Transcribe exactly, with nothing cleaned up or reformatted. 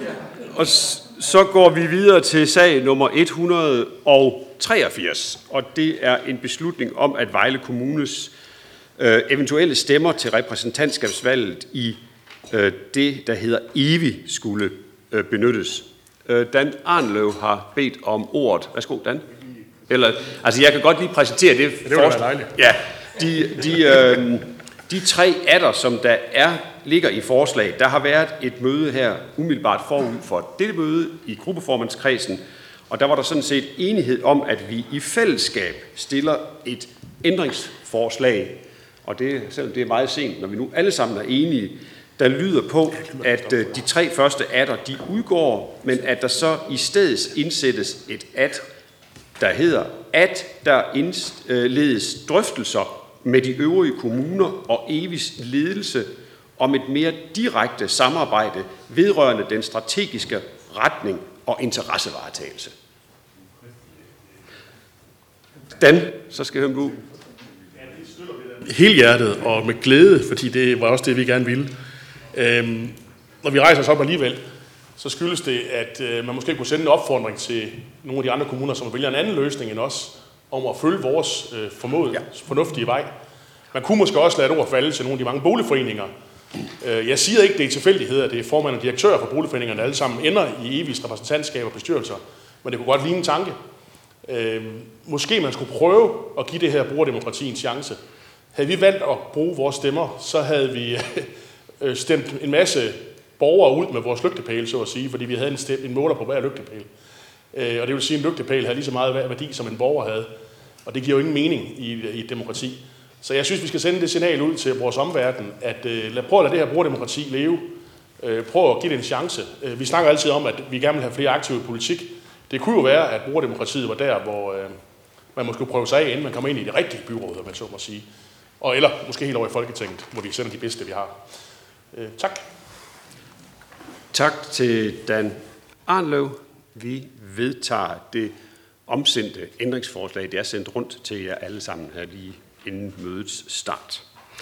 Og så går vi videre til sag nummer et hundrede og treogfirs, og det er en beslutning om, at Vejle Kommunes øh, eventuelle stemmer til repræsentantskabsvalget i øh, det, der hedder E V I, skulle øh, benyttes. Øh, Dan Arnløv har bedt om ordet. Værsgo, Dan. Eller, altså, jeg kan godt lige præsentere det. Ja, det var da dejligt. Ja, de, de, øh, de tre atter, som der er, ligger i forslag. Der har været et møde her umiddelbart forud for dette møde i gruppeformandskredsen, og der var der sådan set enighed om, at vi i fællesskab stiller et ændringsforslag, og det, selvom det er meget sent, når vi nu alle sammen er enige, der lyder på, at de tre første atter, de udgår, men at der så i stedet indsættes et at, der hedder, at der indledes drøftelser med de øvrige kommuner og E V I's ledelse om et mere direkte samarbejde vedrørende den strategiske retning og interessevaretagelse. Dan, så skal jeg høre, du. Helhjertet og med glæde, fordi det var også det, vi gerne ville. Øhm, når vi rejser os op alligevel, så skyldes det, at øh, man måske kunne sende en opfordring til nogle af de andre kommuner, som vælger en anden løsning end os, om at følge vores øh, formodet ja. fornuftige vej. Man kunne måske også lade et ord falde til nogle af de mange boligforeninger. Øh, jeg siger ikke, det er tilfældighed, at det er formand og direktør for boligforeningerne, der alle sammen ender i E V I's repræsentantskab og bestyrelser, men det kunne godt ligne en tanke. Øh, måske man skulle prøve at give det her brugerdemokrati en chance. Havde vi valgt at bruge vores stemmer, så havde vi stemt en masse borgere ud med vores lygtepæle, så at sige, fordi vi havde en, stem, en måler på hver lygtepæl. Øh, og det vil sige, at en lygtepæl havde lige så meget værdi, som en borger havde. Og det giver jo ingen mening i, i et demokrati. Så jeg synes, vi skal sende det signal ud til vores omverden, at øh, lad, prøv at lade det her brugerdemokrati leve. Øh, prøv at give det en chance. Øh, vi snakker altid om, at vi gerne vil have flere aktive i politik. Det kunne jo være, at brugerdemokratiet var der, hvor øh, man måske prøve sig af, inden man kommer ind i det rigtige byråd, man så må sige. Og eller måske helt over i Folketinget, hvor vi sender de bedste, vi har. Øh, tak. Tak til Dan Arnløv. Vi vedtager det omsendte ændringsforslag. Det er sendt rundt til jer alle sammen her lige inden mødets start.